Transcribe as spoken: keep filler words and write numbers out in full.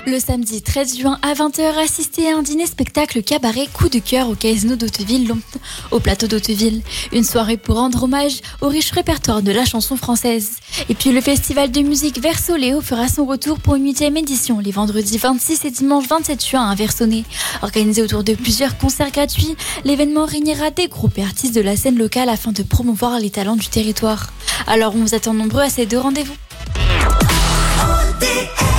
Le samedi treize juin à vingt heures, assistez à un dîner-spectacle cabaret coup de cœur au Casino d'Hauteville, au plateau d'Hauteville. Une soirée pour rendre hommage au riche répertoire de la chanson française. Et puis le festival de musique Verso Léo fera son retour pour une huitième édition les vendredis vingt-six et dimanche vingt-sept juin à Versonnet. Organisé autour de plusieurs concerts gratuits, l'événement réunira des groupes et artistes de la scène locale afin de promouvoir les talents du territoire. Alors on vous attend nombreux à ces deux rendez-vous. O D S